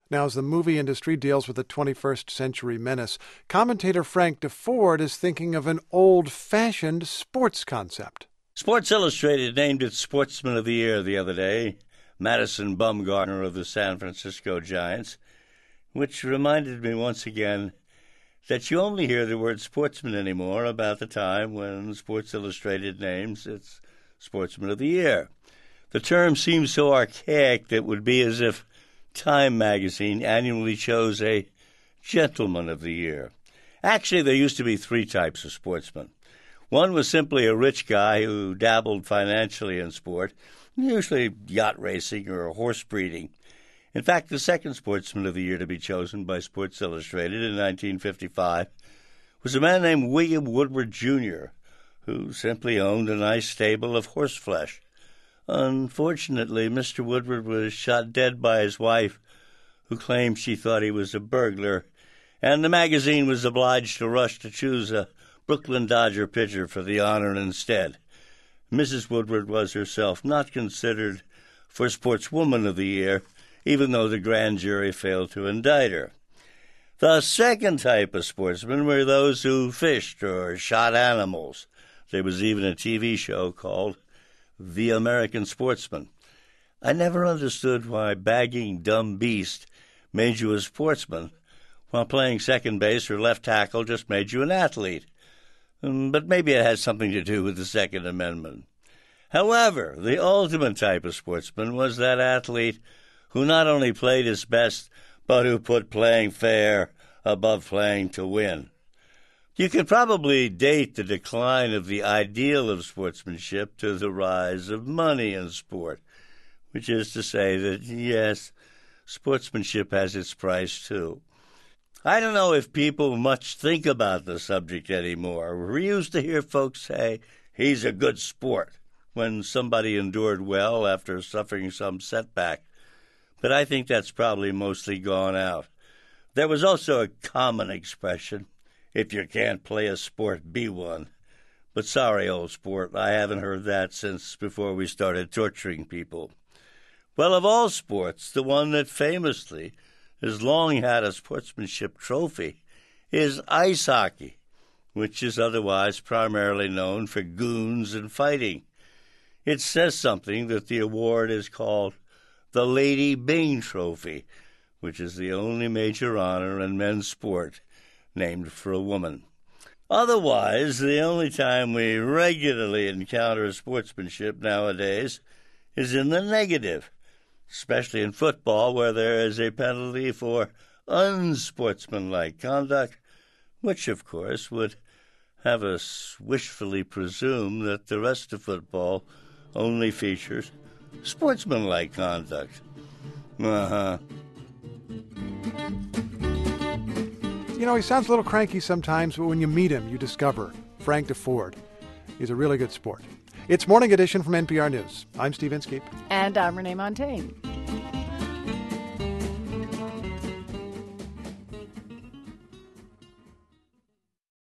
Now, as the movie industry deals with the 21st century menace, commentator Frank Deford is thinking of an old-fashioned sports concept. Sports Illustrated named it Sportsman of the Year the other day, Madison Bumgarner of the San Francisco Giants, which reminded me once again that you only hear the word sportsman anymore about the time when Sports Illustrated names its Sportsman of the Year. The term seems so archaic that it would be as if Time magazine annually chose a Gentleman of the Year. Actually, there used to be three types of sportsmen. One was simply a rich guy who dabbled financially in sport, usually yacht racing or horse breeding. In fact, the second Sportsman of the Year to be chosen by Sports Illustrated in 1955 was a man named William Woodward, Jr., who simply owned a nice stable of horseflesh. Unfortunately, Mr. Woodward was shot dead by his wife, who claimed she thought he was a burglar, and the magazine was obliged to rush to choose a Brooklyn Dodger pitcher for the honor instead. Mrs. Woodward was herself not considered for Sportswoman of the Year, even though the grand jury failed to indict her. The second type of sportsmen were those who fished or shot animals. There was even a TV show called The American Sportsman. I never understood why bagging dumb beast made you a sportsman, while playing second base or left tackle just made you an athlete. But maybe it has something to do with the Second Amendment. However, the ultimate type of sportsman was that athlete who not only played his best, but who put playing fair above playing to win. You could probably date the decline of the ideal of sportsmanship to the rise of money in sport, which is to say that, yes, sportsmanship has its price too. I don't know if people much think about the subject anymore. We used to hear folks say, he's a good sport, when somebody endured well after suffering some setback. But I think that's probably mostly gone out. There was also a common expression, if you can't play a sport, be one. But sorry, old sport, I haven't heard that since before we started torturing people. Well, of all sports, the one that famously has long had a sportsmanship trophy is ice hockey, which is otherwise primarily known for goons and fighting. It says something that the award is called the Lady Byng Trophy, which is the only major honor in men's sport named for a woman. Otherwise, the only time we regularly encounter sportsmanship nowadays is in the negative, especially in football, where there is a penalty for unsportsmanlike conduct, which, of course, would have us wishfully presume that the rest of football only features sportsmanlike conduct. You know, he sounds a little cranky sometimes, but when you meet him, you discover Frank Deford. He's a really good sport. It's Morning Edition from NPR News. I'm Steve Inskeep. And I'm Renee Montagne.